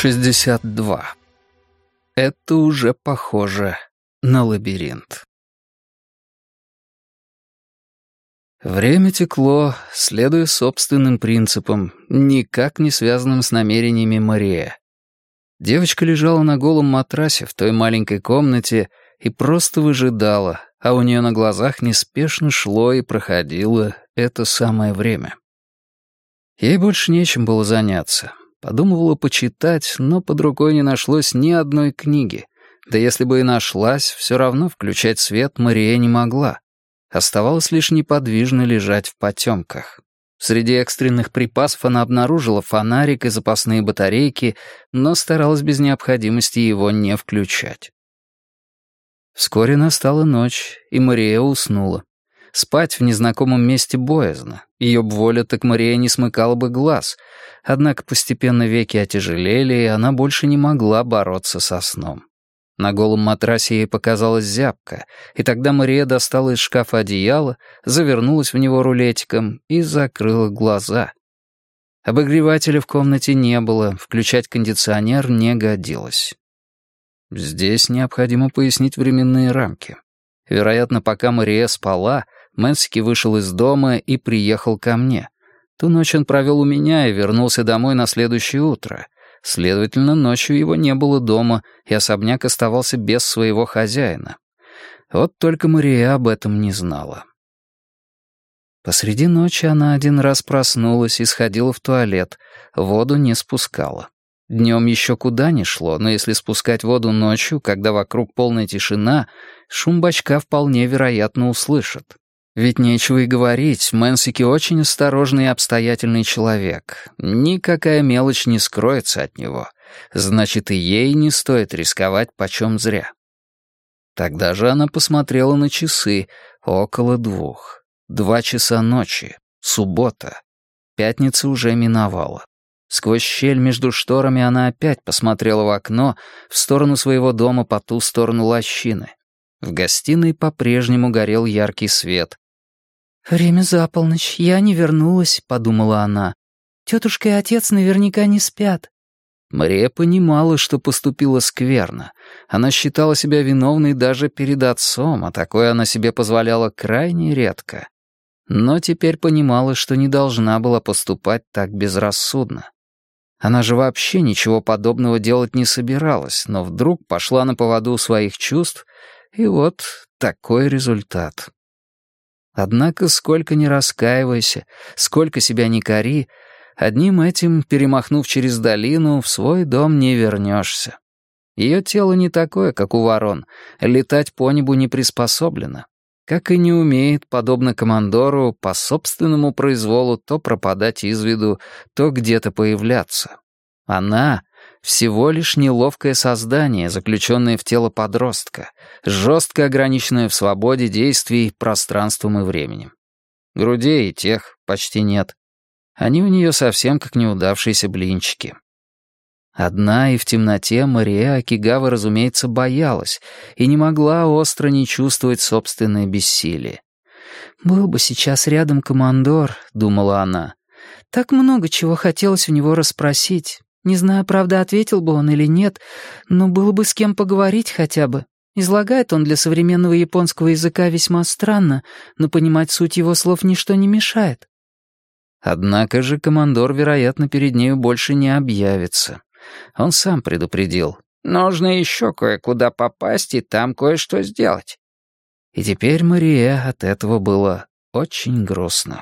62. Это уже похоже на лабиринт. Время текло, следуя собственным принципам, никак не связанным с намерениями Мария. Девочка лежала на голом матрасе в той маленькой комнате и просто выжидала, а у нее на глазах неспешно шло и проходило это самое время. Ей больше нечем было заняться. Подумывала почитать, но под рукой не нашлось ни одной книги. Да если бы и нашлась, все равно включать свет Мария не могла. Оставалось лишь неподвижно лежать в потемках. Среди экстренных припасов она обнаружила фонарик и запасные батарейки, но старалась без необходимости его не включать. Вскоре настала ночь, и Мария уснула. Спать в незнакомом месте боязно. Ее б воля, так Мария не смыкала бы глаз. Однако постепенно веки отяжелели, и она больше не могла бороться со сном. На голом матрасе ей показалась зябка, и тогда Мария достала из шкафа одеяло, завернулась в него рулетиком и закрыла глаза. Обогревателя в комнате не было, включать кондиционер не годилось. Здесь необходимо пояснить временные рамки. Вероятно, пока Мария спала, Мэнсики вышел из дома и приехал ко мне. Ту ночь он провел у меня и вернулся домой на следующее утро. Следовательно, ночью его не было дома, и особняк оставался без своего хозяина. Вот только Мария об этом не знала. Посреди ночи она один раз проснулась и сходила в туалет, воду не спускала. Днем еще куда ни шло, но если спускать воду ночью, когда вокруг полная тишина, шум бачка вполне вероятно услышат. Ведь нечего и говорить, Мэнсики очень осторожный и обстоятельный человек. Никакая мелочь не скроется от него. Значит, и ей не стоит рисковать почем зря. Тогда же она посмотрела на часы. Около 2. 2 часа ночи. Суббота. Пятница уже миновала. Сквозь щель между шторами она опять посмотрела в окно в сторону своего дома по ту сторону лощины. В гостиной по-прежнему горел яркий свет. «Время за полночь, я не вернулась», — подумала она. «Тетушка и отец наверняка не спят». Мария понимала, что поступила скверно. Она считала себя виновной даже перед отцом, а такое она себе позволяла крайне редко. Но теперь понимала, что не должна была поступать так безрассудно. Она же вообще ничего подобного делать не собиралась, но вдруг пошла на поводу у своих чувств, и вот такой результат. Однако, сколько ни раскаивайся, сколько себя ни кори, одним этим, перемахнув через долину, в свой дом не вернешься. Ее тело не такое, как у ворон, летать по небу не приспособлено, как и не умеет, подобно командору, по собственному произволу то пропадать из виду, то где-то появляться. Она — всего лишь неловкое создание, заключенное в тело подростка, жестко ограниченное в свободе действий пространством и временем. Грудей и тех почти нет. Они у нее совсем как неудавшиеся блинчики. Одна и в темноте Мария Акигава, разумеется, боялась и не могла остро не чувствовать собственное бессилие. «Был бы сейчас рядом командор», — думала она. «Так много чего хотелось у него расспросить. Не знаю, правда, ответил бы он или нет, но было бы с кем поговорить хотя бы. Излагает он для современного японского языка весьма странно, но понимать суть его слов ничто не мешает». Однако же командор, вероятно, перед нею больше не объявится. Он сам предупредил. «Нужно еще кое-куда попасть и там кое-что сделать». И теперь Мария от этого было очень грустно.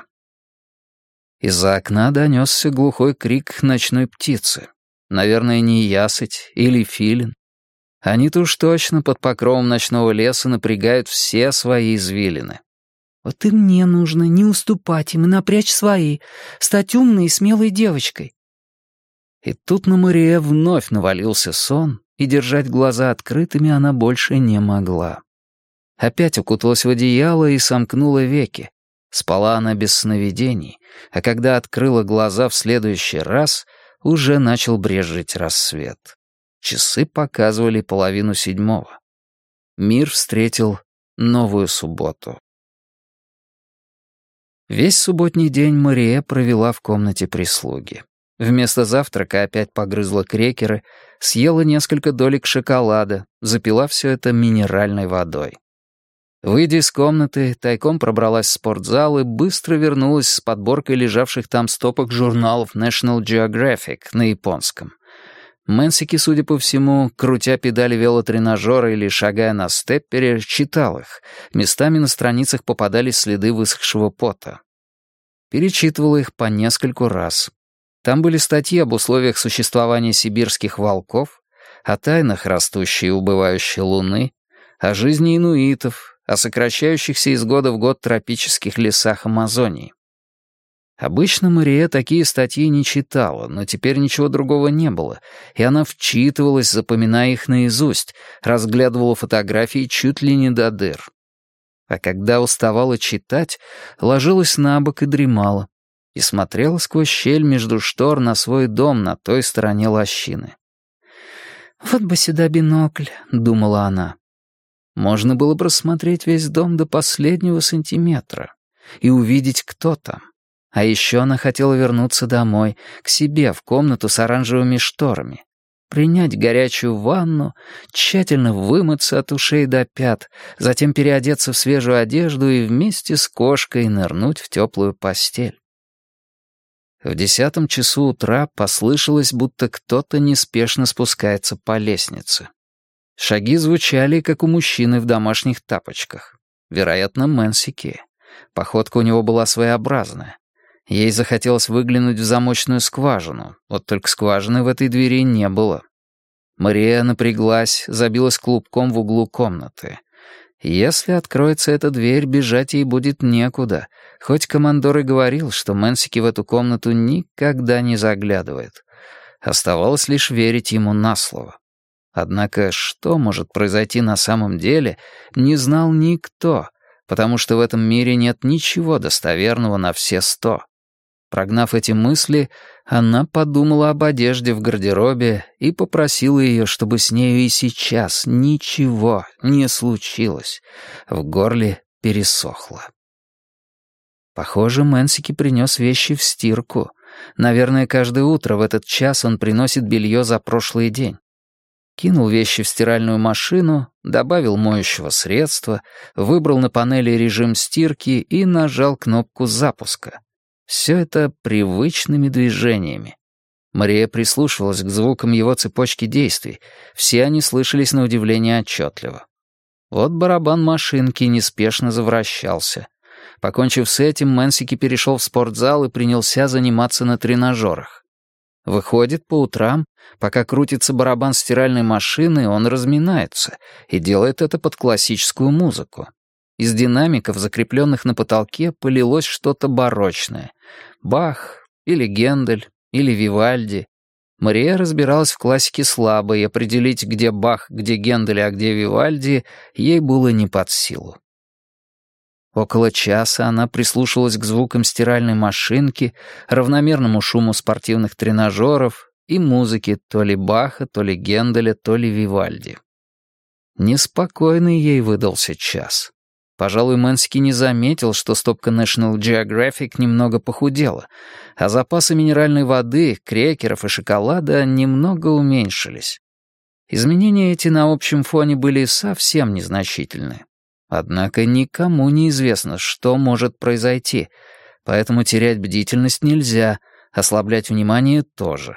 Из-за окна донесся глухой крик ночной птицы. Наверное, неясыть или филин. Они-то уж точно под покровом ночного леса напрягают все свои извилины. «Вот и мне нужно не уступать им и напрячь свои, стать умной и смелой девочкой». И тут на Мария вновь навалился сон, и держать глаза открытыми она больше не могла. Опять укуталась в одеяло и сомкнула веки. Спала она без сновидений, а когда открыла глаза в следующий раз, уже начал брезжить рассвет. Часы показывали 6:30. Мир встретил новую субботу. Весь субботний день Мария провела в комнате прислуги. Вместо завтрака опять погрызла крекеры, съела несколько долек шоколада, запила все это минеральной водой. Выйдя из комнаты, тайком пробралась в спортзал и быстро вернулась с подборкой лежавших там стопок журналов National Geographic на японском. Мэнсики, судя по всему, крутя педали велотренажера или шагая на степпере, читал их. Местами на страницах попадались следы высохшего пота. Перечитывала их по нескольку раз. Там были статьи об условиях существования сибирских волков, о тайнах растущей и убывающей луны, о жизни инуитов, о сокращающихся из года в год тропических лесах Амазонии. Обычно Мария такие статьи не читала, но теперь ничего другого не было, и она вчитывалась, запоминая их наизусть, разглядывала фотографии чуть ли не до дыр. А когда уставала читать, ложилась на бок и дремала, и смотрела сквозь щель между штор на свой дом на той стороне лощины. «Вот бы сюда бинокль», — думала она. Можно было бы рассмотреть весь дом до последнего сантиметра и увидеть, кто там. А еще она хотела вернуться домой, к себе, в комнату с оранжевыми шторами, принять горячую ванну, тщательно вымыться от ушей до пят, затем переодеться в свежую одежду и вместе с кошкой нырнуть в теплую постель. В 10 часу утра послышалось, будто кто-то неспешно спускается по лестнице. Шаги звучали, как у мужчины в домашних тапочках. Вероятно, Мэнсики. Походка у него была своеобразная. Ей захотелось выглянуть в замочную скважину, вот только скважины в этой двери не было. Мария напряглась, забилась клубком в углу комнаты. Если откроется эта дверь, бежать ей будет некуда, хоть командор и говорил, что Мэнсики в эту комнату никогда не заглядывает. Оставалось лишь верить ему на слово. Однако что может произойти на самом деле, не знал никто, потому что в этом мире нет ничего достоверного на все 100. Прогнав эти мысли, она подумала об одежде в гардеробе и попросила ее, чтобы с нею и сейчас ничего не случилось. В горле пересохло. Похоже, Мэнсики принес вещи в стирку. Наверное, каждое утро в этот час он приносит белье за прошлый день. Кинул вещи в стиральную машину, добавил моющего средства, выбрал на панели режим стирки и нажал кнопку запуска. Все это привычными движениями. Мария прислушивалась к звукам его цепочки действий. Все они слышались на удивление отчетливо. Вот барабан машинки неспешно завращался. Покончив с этим, Мэнсики перешел в спортзал и принялся заниматься на тренажерах. Выходит, по утрам, пока крутится барабан стиральной машины, он разминается и делает это под классическую музыку. Из динамиков, закрепленных на потолке, полилось что-то барочное. Бах, или Гендель, или Вивальди. Мария разбиралась в классике слабо, и определить, где Бах, где Гендель, а где Вивальди, ей было не под силу. Около часа она прислушивалась к звукам стиральной машинки, равномерному шуму спортивных тренажеров и музыке то ли Баха, то ли Генделя, то ли Вивальди. Неспокойный ей выдался час. Пожалуй, Мэнсики не заметил, что стопка National Geographic немного похудела, а запасы минеральной воды, крекеров и шоколада немного уменьшились. Изменения эти на общем фоне были совсем незначительны. Однако никому не известно, что может произойти, поэтому терять бдительность нельзя, ослаблять внимание тоже.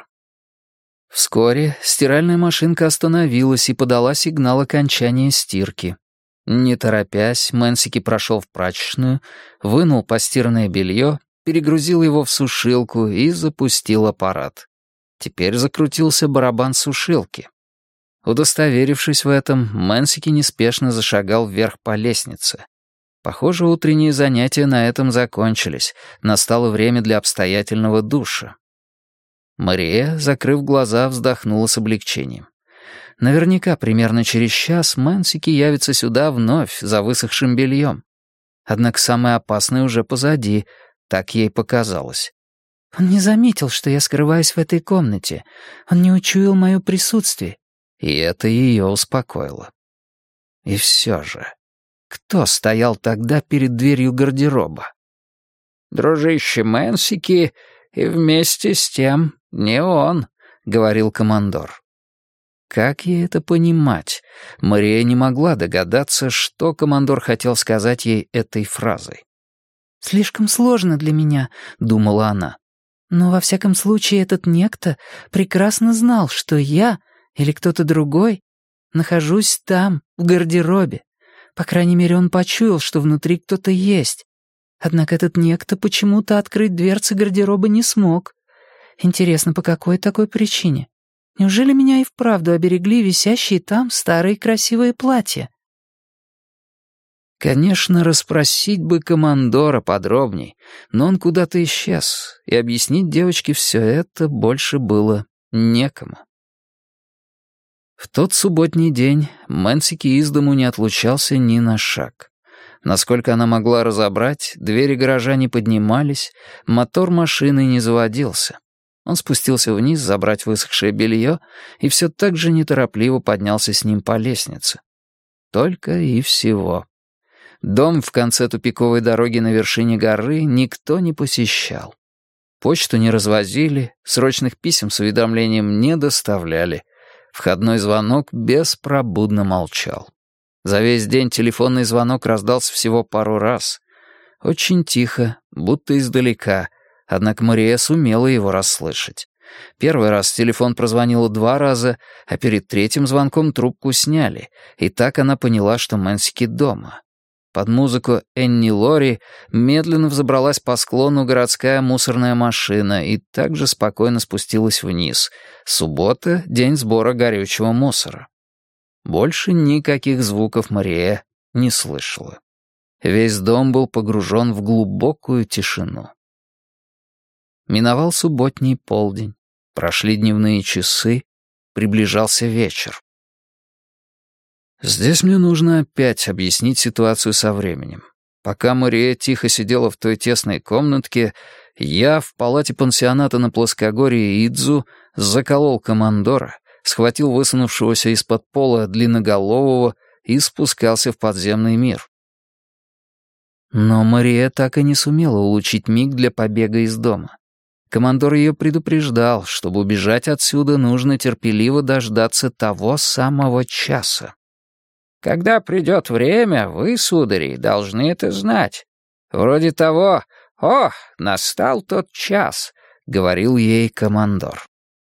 Вскоре стиральная машинка остановилась и подала сигнал окончания стирки. Не торопясь, Мэнсики прошел в прачечную, вынул постиранное белье, перегрузил его в сушилку и запустил аппарат. Теперь закрутился барабан сушилки. Удостоверившись в этом, Мэнсики неспешно зашагал вверх по лестнице. Похоже, утренние занятия на этом закончились. Настало время для обстоятельного душа. Мария, закрыв глаза, вздохнула с облегчением. Наверняка примерно через час Мэнсики явится сюда вновь за высохшим бельем. Однако самое опасное уже позади, так ей показалось. «Он не заметил, что я скрываюсь в этой комнате. Он не учуял мое присутствие». И это ее успокоило. И все же, кто стоял тогда перед дверью гардероба? «Дружище Мэнсики и вместе с тем не он», — говорил командор. Как ей это понимать? Мария не могла догадаться, что командор хотел сказать ей этой фразой. «Слишком сложно для меня», — думала она. «Но во всяком случае этот некто прекрасно знал, что я или кто-то другой нахожусь там, в гардеробе. По крайней мере, он почуял, что внутри кто-то есть. Однако этот некто почему-то открыть дверцы гардероба не смог. Интересно, по какой такой причине? Неужели меня и вправду оберегли висящие там старые красивые платья?» Конечно, расспросить бы командора подробней, но он куда-то исчез, и объяснить девочке все это больше было некому. В тот субботний день Мэнсики из дому не отлучался ни на шаг. Насколько она могла разобрать, двери гаража не поднимались, мотор машины не заводился. Он спустился вниз забрать высохшее белье и все так же неторопливо поднялся с ним по лестнице. Только и всего. Дом в конце тупиковой дороги на вершине горы никто не посещал. Почту не развозили, срочных писем с уведомлением не доставляли. Входной звонок беспробудно молчал. За весь день телефонный звонок раздался всего пару раз. Очень тихо, будто издалека, однако Мария сумела его расслышать. Первый раз телефон прозвонила 2 раза, а перед третьим звонком трубку сняли, и так она поняла, что Мэнсики дома. Под музыку Энни Лори медленно взобралась по склону городская мусорная машина и также спокойно спустилась вниз. Суббота — день сбора горючего мусора. Больше никаких звуков Мария не слышала. Весь дом был погружен в глубокую тишину. Миновал субботний полдень, прошли дневные часы, приближался вечер. Здесь мне нужно опять объяснить ситуацию со временем. Пока Мария тихо сидела в той тесной комнатке, я в палате пансионата на плоскогорье Идзу заколол командора, схватил высунувшегося из-под пола длинноголового и спускался в подземный мир. Но Мария так и не сумела улучшить миг для побега из дома. Командор ее предупреждал, чтобы убежать отсюда, нужно терпеливо дождаться того самого часа. «Когда придет время, вы, судари, должны это знать. Вроде того, «О, настал тот час», — говорил ей командор.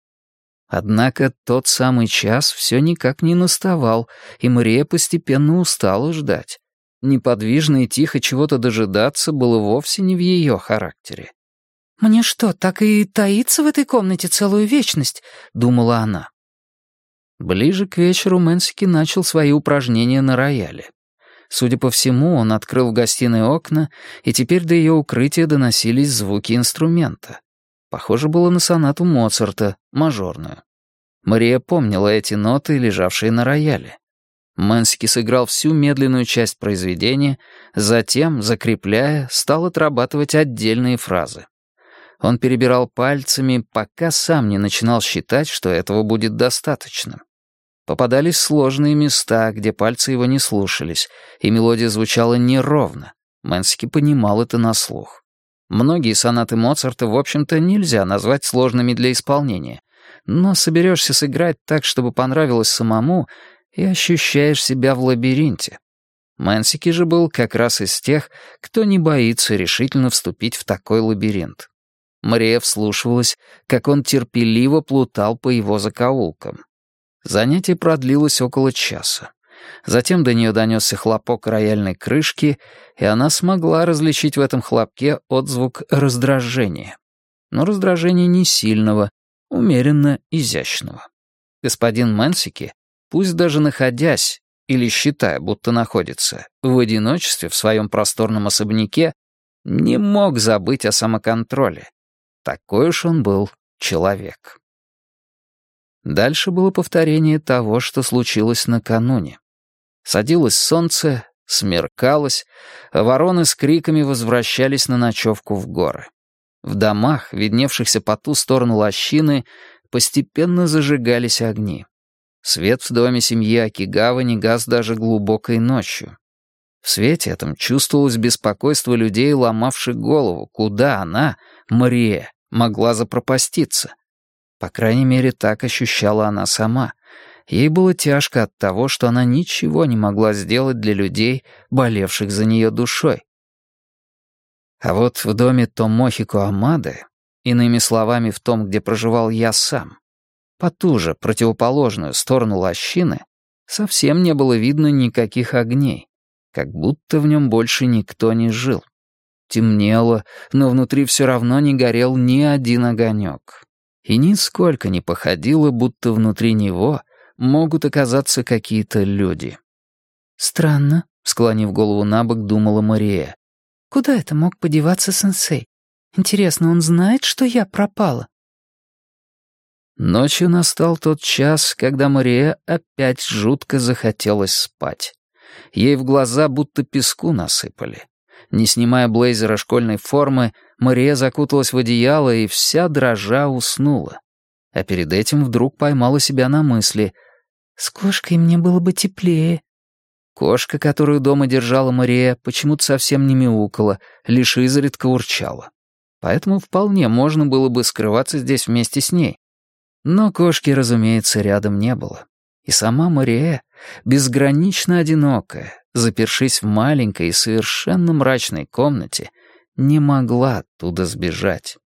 Однако тот самый час все никак не наставал, и Мария постепенно устала ждать. Неподвижно и тихо чего-то дожидаться было вовсе не в ее характере. «Мне что, так и таиться в этой комнате целую вечность?» — думала она. Ближе к вечеру Мэнсики начал свои упражнения на рояле. Судя по всему, он открыл в гостиной окна, и теперь до ее укрытия доносились звуки инструмента. Похоже было на сонату Моцарта, мажорную. Мария помнила эти ноты, лежавшие на рояле. Мэнсики сыграл всю медленную часть произведения, затем, закрепляя, стал отрабатывать отдельные фразы. Он перебирал пальцами, пока сам не начинал считать, что этого будет достаточно. Попадались сложные места, где пальцы его не слушались, и мелодия звучала неровно. Мэнсики понимал это на слух. Многие сонаты Моцарта, в общем-то, нельзя назвать сложными для исполнения, но соберешься сыграть так, чтобы понравилось самому, и ощущаешь себя в лабиринте. Мэнсики же был как раз из тех, кто не боится решительно вступить в такой лабиринт. Мария вслушивалась, как он терпеливо плутал по его закоулкам. Занятие продлилось около часа. Затем до нее донесся хлопок рояльной крышки, и она смогла различить в этом хлопке отзвук раздражения. Но раздражения не сильного, умеренно изящного. Господин Мэнсики, пусть даже находясь, или считая, будто находится, в одиночестве в своем просторном особняке, не мог забыть о самоконтроле. Такой уж он был человек. Дальше было повторение того, что случилось накануне. Садилось солнце, смеркалось, а вороны с криками возвращались на ночевку в горы. В домах, видневшихся по ту сторону лощины, постепенно зажигались огни. Свет в доме семьи Акигава не гас даже глубокой ночью. В свете этом чувствовалось беспокойство людей, ломавших голову, куда она, Мария, могла запропаститься. По крайней мере, так ощущала она сама. Ей было тяжко от того, что она ничего не могла сделать для людей, болевших за нее душой. А вот в доме Томохико Амады, иными словами, в том, где проживал я сам, по ту же противоположную сторону лощины, совсем не было видно никаких огней, как будто в нем больше никто не жил. Темнело, но внутри все равно не горел ни один огонек. И нисколько не походило, будто внутри него могут оказаться какие-то люди. «Странно», — склонив голову набок, думала Мария. «Куда это мог подеваться сенсей? Интересно, он знает, что я пропала?» Ночью настал тот час, когда Мария опять жутко захотелось спать. Ей в глаза будто песку насыпали. Не снимая блейзера школьной формы, Мария закуталась в одеяло и вся дрожа уснула. А перед этим вдруг поймала себя на мысли: «С кошкой мне было бы теплее». Кошка, которую дома держала Мария, почему-то совсем не мяукала, лишь изредка урчала. Поэтому вполне можно было бы скрываться здесь вместе с ней. Но кошки, разумеется, рядом не было. И сама Мария, безгранично одинокая, запершись в маленькой и совершенно мрачной комнате, не могла оттуда сбежать.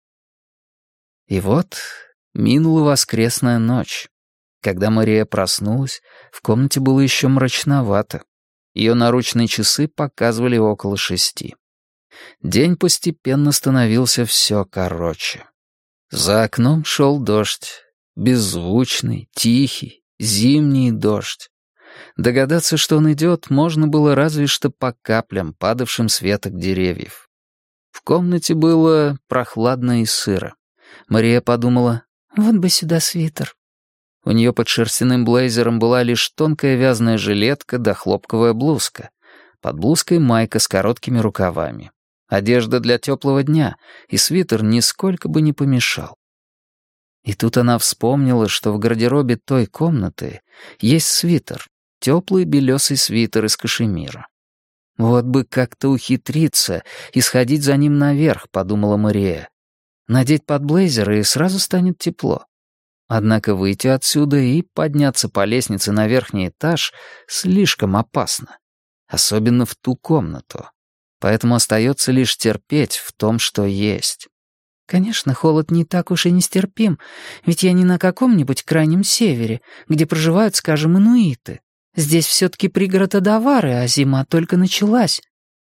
И вот минула воскресная ночь. Когда Мария проснулась, в комнате было еще мрачновато. Ее наручные часы показывали около 6. День постепенно становился все короче. За окном шел дождь. Беззвучный, тихий, зимний дождь. Догадаться, что он идет, можно было разве что по каплям, падавшим с веток деревьев. В комнате было прохладно и сыро. Мария подумала: «Вот бы сюда свитер». У нее под шерстяным блейзером была лишь тонкая вязаная жилетка да хлопковая блузка. Под блузкой майка с короткими рукавами. Одежда для теплого дня, и свитер нисколько бы не помешал. И тут она вспомнила, что в гардеробе той комнаты есть свитер, теплый белесый свитер из кашемира. «Вот бы как-то ухитриться и сходить за ним наверх», — подумала Мария. «Надеть под блейзер, и сразу станет тепло». Однако выйти отсюда и подняться по лестнице на верхний этаж слишком опасно, особенно в ту комнату. Поэтому остается лишь терпеть в том, что есть. «Конечно, холод не так уж и нестерпим, ведь я не на каком-нибудь крайнем севере, где проживают, скажем, инуиты. Здесь все-таки пригород Адавары, а зима только началась».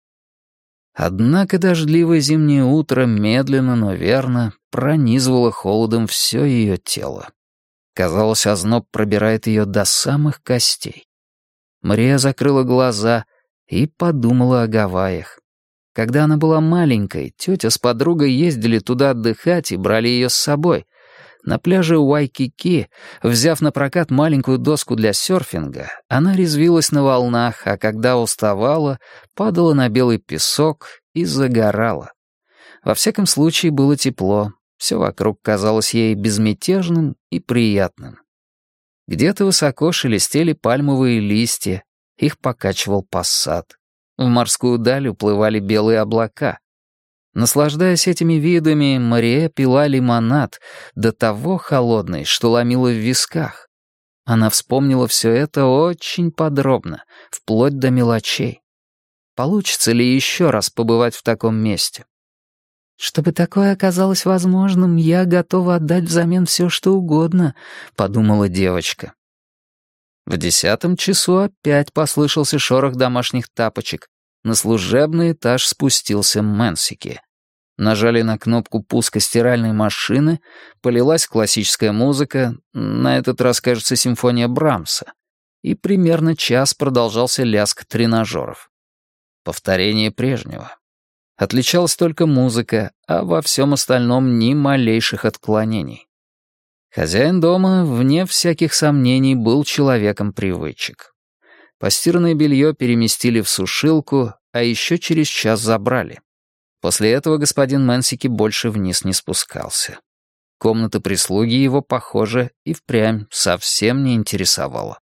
Однако дождливое зимнее утро медленно, но верно пронизывало холодом все ее тело. Казалось, озноб пробирает ее до самых костей. Мария закрыла глаза и подумала о Гавайях. Когда она была маленькой, тетя с подругой ездили туда отдыхать и брали ее с собой. На пляже Уайкики, взяв на прокат маленькую доску для серфинга, она резвилась на волнах, а когда уставала, падала на белый песок и загорала. Во всяком случае, было тепло, все вокруг казалось ей безмятежным и приятным. Где-то высоко шелестели пальмовые листья, их покачивал пассат. В морскую даль уплывали белые облака. Наслаждаясь этими видами, Мария пила лимонад, до того холодный, что ломило в висках. Она вспомнила все это очень подробно, вплоть до мелочей. Получится ли еще раз побывать в таком месте? «Чтобы такое оказалось возможным, я готова отдать взамен все, что угодно», — подумала девочка. В 10 часу опять послышался шорох домашних тапочек. На служебный этаж спустился Мэнсики. Нажали на кнопку пуска стиральной машины, полилась классическая музыка, на этот раз, кажется, симфония Брамса, и примерно час продолжался лязг тренажеров. Повторение прежнего. Отличалась только музыка, а во всем остальном ни малейших отклонений. Хозяин дома, вне всяких сомнений, был человеком привычек. Постиранное белье переместили в сушилку, а еще через час забрали. После этого господин Мэнсики больше вниз не спускался. Комната прислуги его, похоже, и впрямь совсем не интересовала.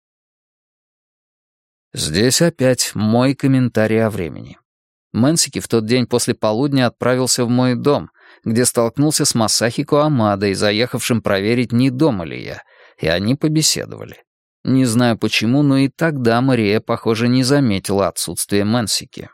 Здесь опять мой комментарий о времени. Мэнсики в тот день после полудня отправился в мой дом, где столкнулся с Масахико Амадой, заехавшим проверить, не дома ли я, и они побеседовали. Не знаю почему, но и тогда Мария, похоже, не заметила отсутствия Мэнсики.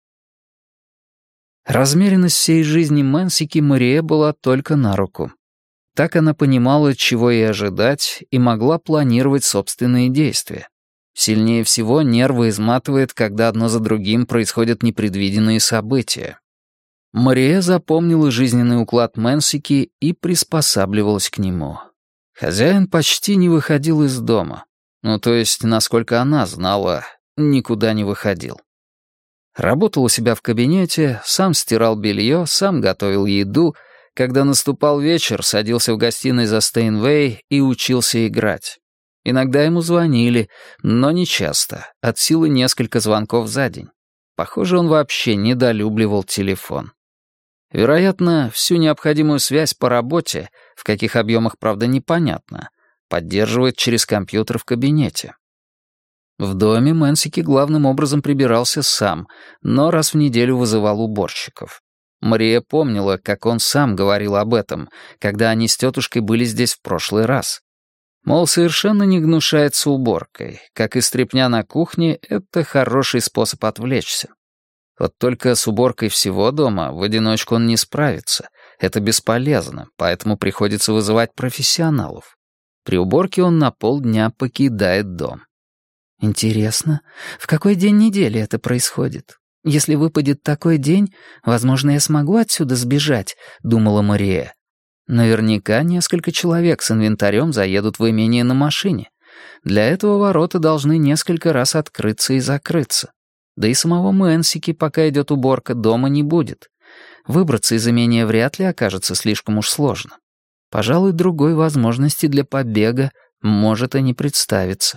Размеренность всей жизни Мэнсики Мария была только на руку. Так она понимала, чего ей ожидать, и могла планировать собственные действия. Сильнее всего нервы изматывает, когда одно за другим происходят непредвиденные события. Мария запомнила жизненный уклад Мэнсики и приспосабливалась к нему. Хозяин почти не выходил из дома. Ну, то есть, насколько она знала, никуда не выходил. Работал у себя в кабинете, сам стирал белье, сам готовил еду. Когда наступал вечер, садился в гостиной за Стейнвей и учился играть. Иногда ему звонили, но не часто, от силы несколько звонков за день. Похоже, он вообще недолюбливал телефон. Вероятно, всю необходимую связь по работе, в каких объемах, правда, непонятно, поддерживает через компьютер в кабинете. В доме Мэнсики главным образом прибирался сам, но раз в неделю вызывал уборщиков. Мария помнила, как он сам говорил об этом, когда они с тетушкой были здесь в прошлый раз. Мол, совершенно не гнушается уборкой. Как и стряпня на кухне, это хороший способ отвлечься. Вот только с уборкой всего дома в одиночку он не справится. Это бесполезно, поэтому приходится вызывать профессионалов. При уборке он на полдня покидает дом. Интересно, в какой день недели это происходит? Если выпадет такой день, возможно, я смогу отсюда сбежать, думала Мария. Наверняка несколько человек с инвентарем заедут в имение на машине. Для этого ворота должны несколько раз открыться и закрыться. Да и самого Мэнсики, пока идет уборка, дома не будет. Выбраться из имения вряд ли окажется слишком уж сложно. Пожалуй, другой возможности для побега может и не представиться.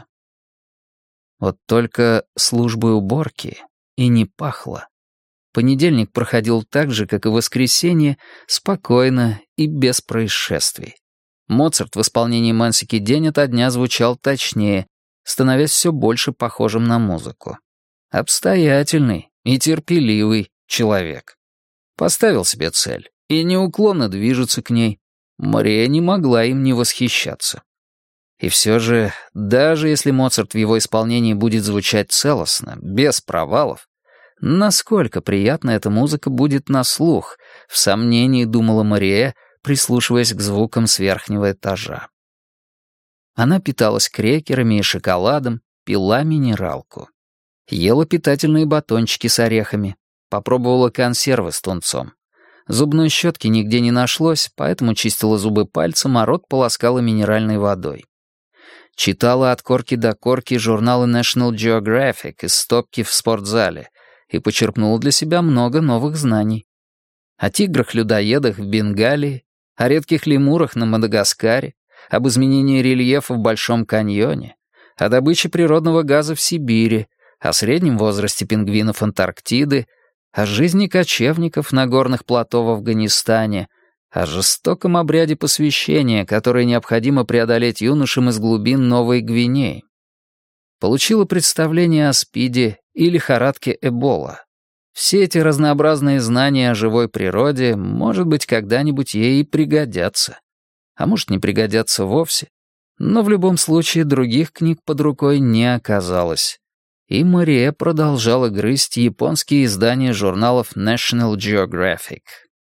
Вот только службой уборки и не пахло. Понедельник проходил так же, как и воскресенье, спокойно и без происшествий. Моцарт в исполнении Мэнсики день ото дня звучал точнее, становясь все больше похожим на музыку. Обстоятельный и терпеливый человек. Поставил себе цель и неуклонно движется к ней. Мария не могла им не восхищаться. И все же, даже если Моцарт в его исполнении будет звучать целостно, без провалов, насколько приятна эта музыка будет на слух, в сомнении думала Мария, прислушиваясь к звукам с верхнего этажа. Она питалась крекерами и шоколадом, пила минералку. Ела питательные батончики с орехами, попробовала консервы с тунцом. Зубной щетки нигде не нашлось, поэтому чистила зубы пальцем, а рот полоскала минеральной водой. Читала от корки до корки журналы National Geographic из стопки в спортзале и почерпнула для себя много новых знаний. О тиграх-людоедах в Бенгалии, о редких лемурах на Мадагаскаре, об изменении рельефа в Большом каньоне, о добыче природного газа в Сибири, о среднем возрасте пингвинов Антарктиды, о жизни кочевников на горных плато в Афганистане, о жестоком обряде посвящения, который необходимо преодолеть юношам из глубин Новой Гвинеи. Получила представление о СПИДе и лихорадке Эбола. Все эти разнообразные знания о живой природе, может быть, когда-нибудь ей и пригодятся. А может, не пригодятся вовсе. Но в любом случае других книг под рукой не оказалось. И Мария продолжала грызть японские издания журналов National Geographic.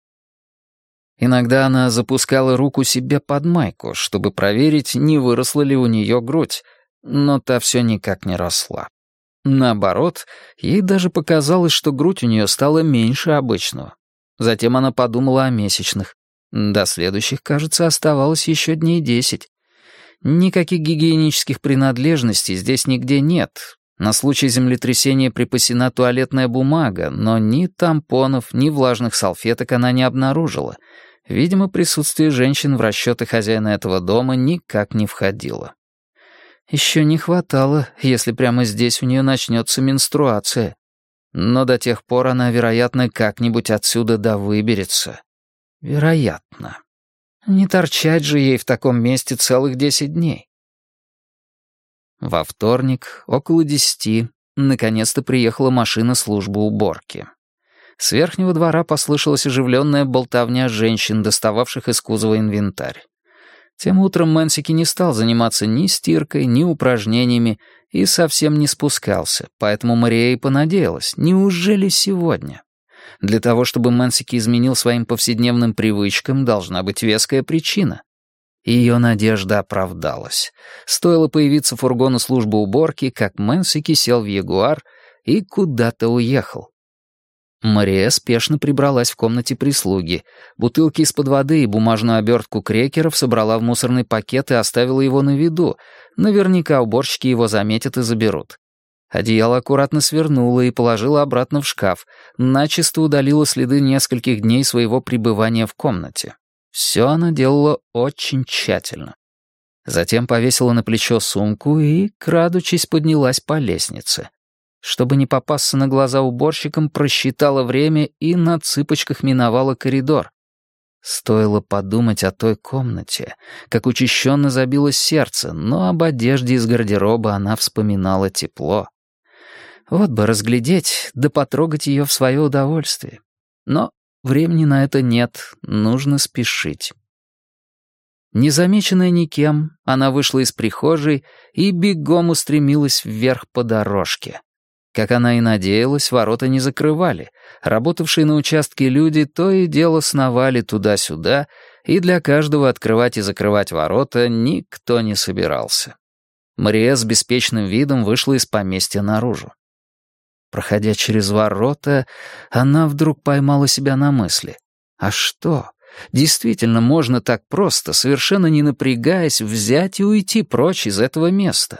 Иногда она запускала руку себе под майку, чтобы проверить, не выросла ли у нее грудь, но та все никак не росла. Наоборот, ей даже показалось, что грудь у нее стала меньше обычного. Затем она подумала о месячных. До следующих, кажется, оставалось еще дней 10. Никаких гигиенических принадлежностей здесь нигде нет. На случай землетрясения припасена туалетная бумага, но ни тампонов, ни влажных салфеток она не обнаружила. Видимо, присутствие женщин в расчеты хозяина этого дома никак не входило. Еще не хватало, если прямо здесь у нее начнется менструация. Но до тех пор она, вероятно, как-нибудь отсюда выберется. Вероятно. Не торчать же ей в таком месте целых 10 дней. Во вторник, около 10, наконец-то приехала машина службы уборки. С верхнего двора послышалась оживленная болтовня женщин, достававших из кузова инвентарь. Тем утром Мэнсики не стал заниматься ни стиркой, ни упражнениями и совсем не спускался, поэтому Мария и понадеялась, неужели сегодня? Для того, чтобы Мэнсики изменил своим повседневным привычкам, должна быть веская причина. Ее надежда оправдалась. Стоило появиться фургону службы уборки, как Мэнсики сел в Ягуар и куда-то уехал. Мария спешно прибралась в комнате прислуги. Бутылки из-под воды и бумажную обертку крекеров собрала в мусорный пакет и оставила его на виду. Наверняка уборщики его заметят и заберут. Одеяло аккуратно свернула и положила обратно в шкаф. Начисто удалила следы нескольких дней своего пребывания в комнате. Все она делала очень тщательно. Затем повесила на плечо сумку и, крадучись, поднялась по лестнице. Чтобы не попасться на глаза уборщикам, просчитала время и на цыпочках миновала коридор. Стоило подумать о той комнате, как учащенно забилось сердце, но об одежде из гардероба она вспоминала тепло. Вот бы разглядеть, да потрогать ее в свое удовольствие. Но времени на это нет, нужно спешить. Незамеченная никем, она вышла из прихожей и бегом устремилась вверх по дорожке. Как она и надеялась, ворота не закрывали. Работавшие на участке люди то и дело сновали туда-сюда, и для каждого открывать и закрывать ворота никто не собирался. Мария с беспечным видом вышла из поместья наружу. Проходя через ворота, она вдруг поймала себя на мысли. А что? Действительно, можно так просто, совершенно не напрягаясь, взять и уйти прочь из этого места.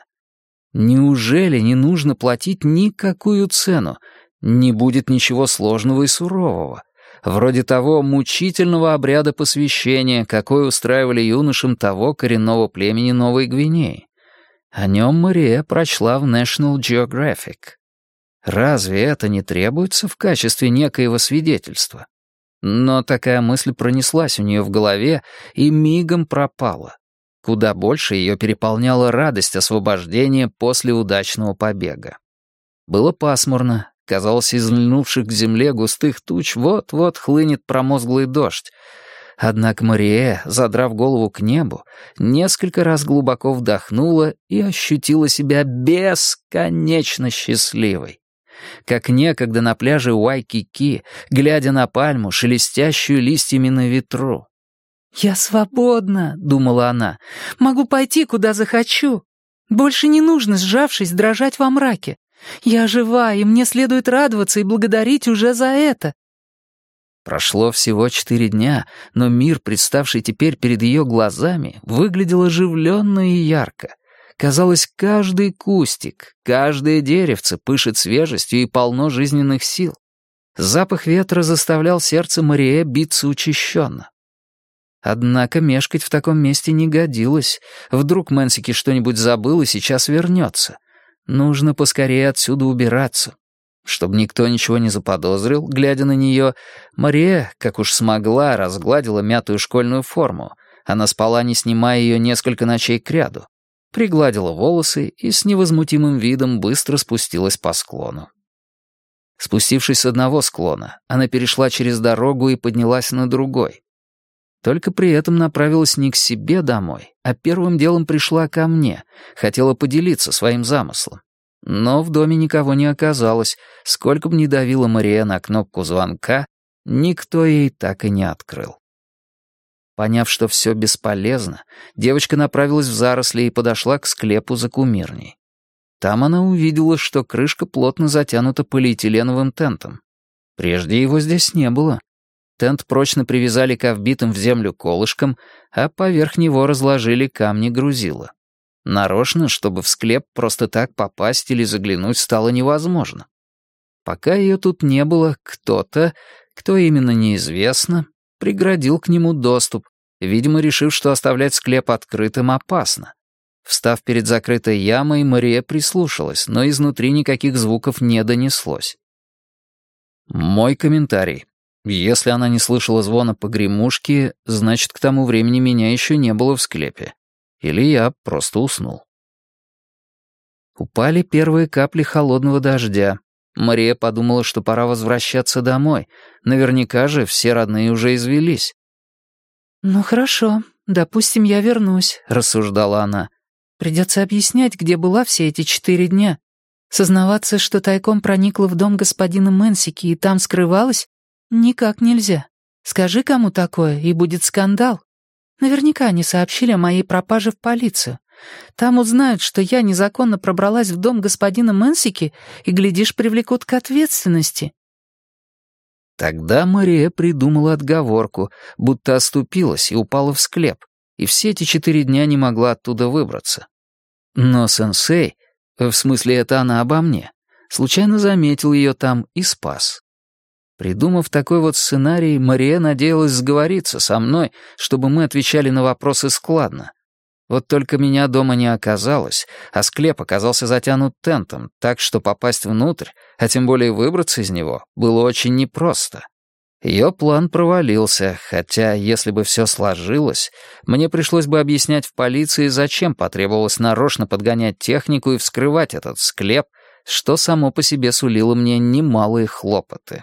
Неужели не нужно платить никакую цену? Не будет ничего сложного и сурового. Вроде того мучительного обряда посвящения, какой устраивали юношам того коренного племени Новой Гвинеи. О нем Мария прочла в National Geographic. Разве это не требуется в качестве некоего свидетельства? Но такая мысль пронеслась у нее в голове и мигом пропала. Куда больше ее переполняла радость освобождения после удачного побега. Было пасмурно, казалось, из льнувших к земле густых туч вот-вот хлынет промозглый дождь. Однако Мария, задрав голову к небу, несколько раз глубоко вдохнула и ощутила себя бесконечно счастливой. Как некогда на пляже Уайкики, глядя на пальму, шелестящую листьями на ветру. «Я свободна», — думала она, — «могу пойти, куда захочу. Больше не нужно, сжавшись, дрожать во мраке. Я жива, и мне следует радоваться и благодарить уже за это». Прошло всего 4 дня, но мир, представший теперь перед ее глазами, выглядел оживленно и ярко. Казалось, каждый кустик, каждое деревце пышет свежестью и полно жизненных сил. Запах ветра заставлял сердце Марии биться учащенно. Однако мешкать в таком месте не годилось. Вдруг Мэнсики что-нибудь забыл и сейчас вернется. Нужно поскорее отсюда убираться. Чтобы никто ничего не заподозрил, глядя на нее, Мария, как уж смогла, разгладила мятую школьную форму. Она спала, не снимая ее несколько ночей кряду. Пригладила волосы и с невозмутимым видом быстро спустилась по склону. Спустившись с одного склона, она перешла через дорогу и поднялась на другой. Только при этом направилась не к себе домой, а первым делом пришла ко мне, хотела поделиться своим замыслом. Но в доме никого не оказалось, сколько бы ни давила Мария на кнопку звонка, никто ей так и не открыл. Поняв, что все бесполезно, девочка направилась в заросли и подошла к склепу за кумирней. Там она увидела, что крышка плотно затянута полиэтиленовым тентом. Прежде его здесь не было. Тент прочно привязали к вбитым в землю колышкам, а поверх него разложили камни-грузила. Нарочно, чтобы в склеп просто так попасть или заглянуть стало невозможно. Пока ее тут не было, кто-то, кто именно неизвестно, преградил к нему доступ, видимо, решив, что оставлять склеп открытым опасно. Встав перед закрытой ямой, Мария прислушалась, но изнутри никаких звуков не донеслось. Мой комментарий. Если она не слышала звона погремушки, значит, к тому времени меня еще не было в склепе. Или я просто уснул. Упали первые капли холодного дождя. Мария подумала, что пора возвращаться домой. Наверняка же все родные уже извелись. «Ну хорошо, допустим, я вернусь», — рассуждала она. «Придется объяснять, где была все эти 4 дня. Сознаваться, что тайком проникла в дом господина Мэнсики и там скрывалась, никак нельзя. Скажи кому такое, и будет скандал. Наверняка они сообщили о моей пропаже в полицию. Там узнают, что я незаконно пробралась в дом господина Мэнсики и, глядишь, привлекут к ответственности». Тогда Мария придумала отговорку, будто оступилась и упала в склеп, и все эти 4 дня не могла оттуда выбраться. Но сенсей, в смысле это она обо мне, случайно заметил ее там и спас. Придумав такой вот сценарий, Мария надеялась сговориться со мной, чтобы мы отвечали на вопросы складно. Вот только меня дома не оказалось, а склеп оказался затянут тентом, так что попасть внутрь, а тем более выбраться из него, было очень непросто. Ее план провалился, хотя, если бы все сложилось, мне пришлось бы объяснять в полиции, зачем потребовалось нарочно подгонять технику и вскрывать этот склеп, что само по себе сулило мне немалые хлопоты.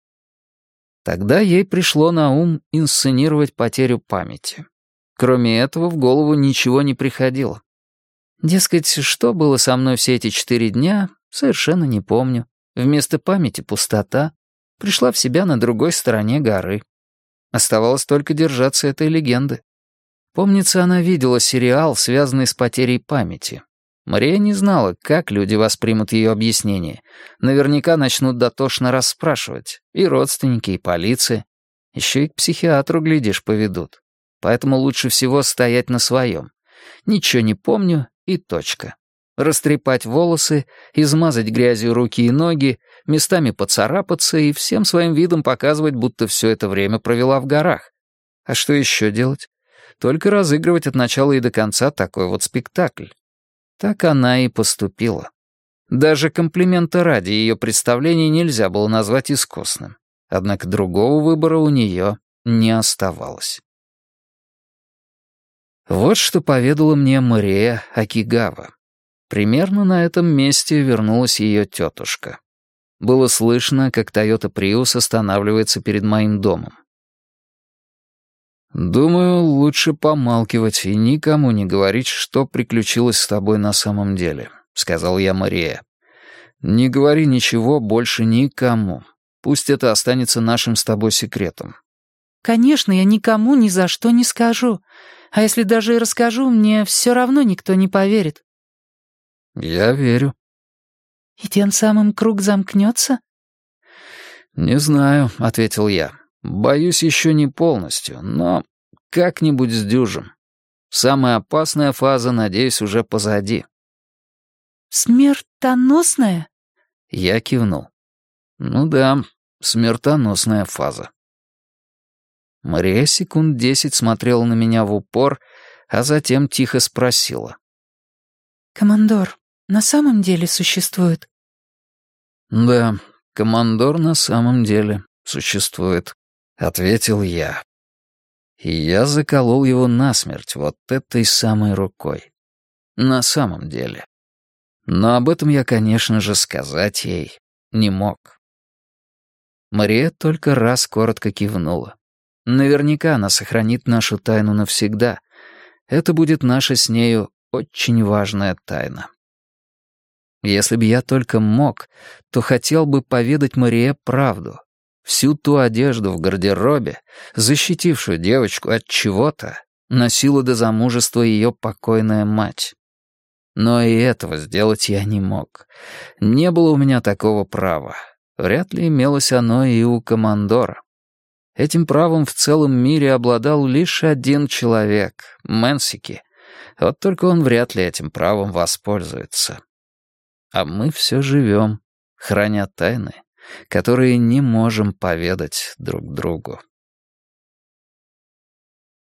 Тогда ей пришло на ум инсценировать потерю памяти. Кроме этого, в голову ничего не приходило. Дескать, что было со мной все эти 4 дня, совершенно не помню. Вместо памяти пустота. Пришла в себя на другой стороне горы. Оставалось только держаться этой легенды. Помнится, она видела сериал, связанный с потерей памяти. Мария не знала, как люди воспримут ее объяснение. Наверняка начнут дотошно расспрашивать. И родственники, и полиция. Еще и к психиатру, глядишь, поведут. Поэтому лучше всего стоять на своем. Ничего не помню и точка. Растрепать волосы, измазать грязью руки и ноги, местами поцарапаться и всем своим видом показывать, будто все это время провела в горах. А что еще делать? Только разыгрывать от начала и до конца такой вот спектакль. Так она и поступила. Даже комплимента ради ее представление нельзя было назвать искусным. Однако другого выбора у нее не оставалось. Вот что поведала мне Мария Акигава. Примерно на этом месте вернулась ее тетушка. Было слышно, как Toyota Prius останавливается перед моим домом. «Думаю, лучше помалкивать и никому не говорить, что приключилось с тобой на самом деле», — сказал я Мария. «Не говори ничего больше никому. Пусть это останется нашим с тобой секретом». «Конечно, я никому ни за что не скажу. А если даже и расскажу, мне все равно никто не поверит». «Я верю». «И тем самым круг замкнется?» «Не знаю», — ответил я. «Боюсь, еще не полностью, но как-нибудь сдюжим. Самая опасная фаза, надеюсь, уже позади». «Смертоносная?» Я кивнул. «Ну да, смертоносная фаза». Мария секунд 10 смотрела на меня в упор, а затем тихо спросила. «Командор на самом деле существует?» «Да, командор на самом деле существует», — ответил я. И я заколол его насмерть вот этой самой рукой. На самом деле. Но об этом я, конечно же, сказать ей не мог. Мария только раз коротко кивнула. Наверняка она сохранит нашу тайну навсегда. Это будет наша с нею очень важная тайна. Если бы я только мог, то хотел бы поведать Марие правду. Всю ту одежду в гардеробе, защитившую девочку от чего-то, носила до замужества ее покойная мать. Но и этого сделать я не мог. Не было у меня такого права. Вряд ли имелось оно и у командора. Этим правом в целом мире обладал лишь один человек — Мэнсики. Вот только он вряд ли этим правом воспользуется. А мы все живем, храня тайны, которые не можем поведать друг другу.